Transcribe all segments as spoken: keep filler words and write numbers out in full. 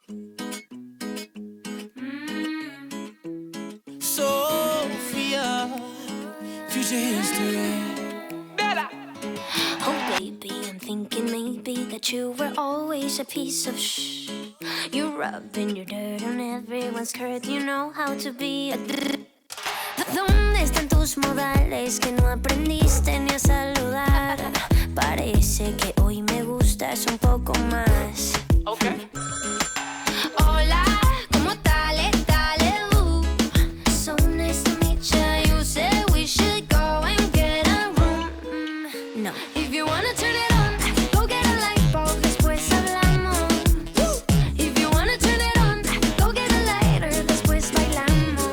Sophia, future history. Bella. Oh baby, I'm thinking maybe that you were always a piece of shh. You're rubbing your dirt on everyone's skirt. You know how to be a drrr. ¿Dónde están tus modales que no aprendiste ni a saludar? Parece que hoy me gustas un poco más. Okay. Hola, ¿cómo tal? Dale, uh. So nice to meet you. You said we should go and get a room. Mm, no. If you wanna turn it on, go get a light bulb, después hablamos. If you wanna turn it on, go get a lighter, después bailamos.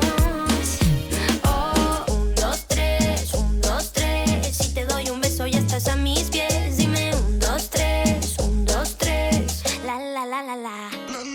Oh, un, dos, tres, un, dos, tres. Si te doy un beso ya estás a mis pies. Dime un, dos, tres, un, dos, tres. La, la, la, la, la.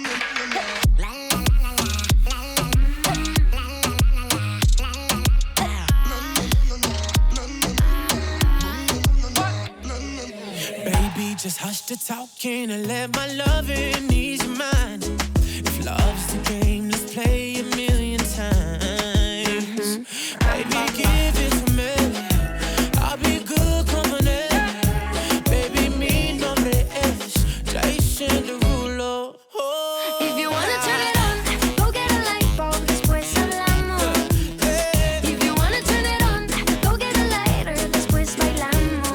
Baby, just hush the talking and let my loving ease your mind. If love's the game, let's play a million times. Baby, give it to me. I'll be good, come on in. Baby, mi nombre es Jason Derulo. Oh. If you wanna turn it on, go get a light bulb, después hablamos. If you wanna turn it on, go get a lighter, después bailamos.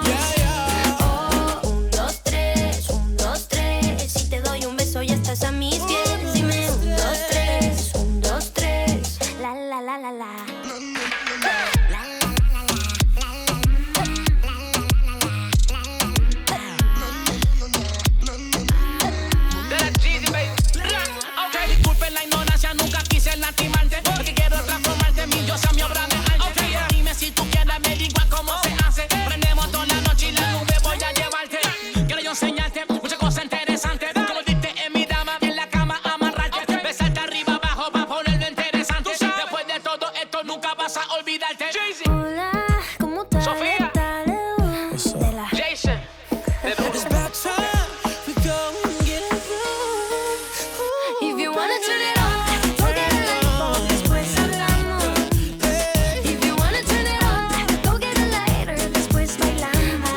Oh, un, dos, tres, un, dos, tres. Si te doy un beso ya estás a mis pies. Dime un, dos, tres, un, dos, tres. La, la, la, la, la. Okay. Disculpen la ignorancia, nunca quise lastimarte. Lo que quiero es transformarte, mi diosa, mi obra de arte. Okay. Dime si tú quieres averiguar cómo se hace. Prendemos toda la noche y la nube voy a llevarte. Quiero yo enseñarte muchas cosas interesantes. Como diste en mi dama, en la cama amarrarte. Okay. Besarte arriba abajo pa' ponerlo interesante. Después de todo esto nunca vas a olvidarte. Hola, ¿cómo tal? Sofía. Dale, uh. De la Jason. It's about time we go and get a room. If you wanna turn it on, go get a light bulb, después hablamos. If you wanna turn it on, go get a lighter, después bailamos.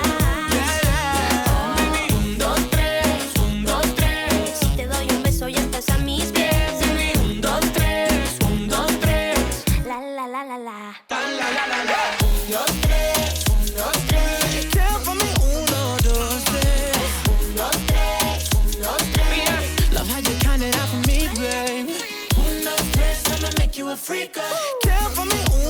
Oh, un, dos, tres, un, dos, tres. Si te doy un beso ya estás a mis pies. Dime un, dos, tres, un, dos, tres. La, la, la, la, la. Un, dos, tres, un, dos, tres. Count for me, uno, dos, tres. Un, dos, tres, un, dos, tres. Love how you count it out for me, babe. Un, dos, tres, I'ma make you a freak. Count for me, uno,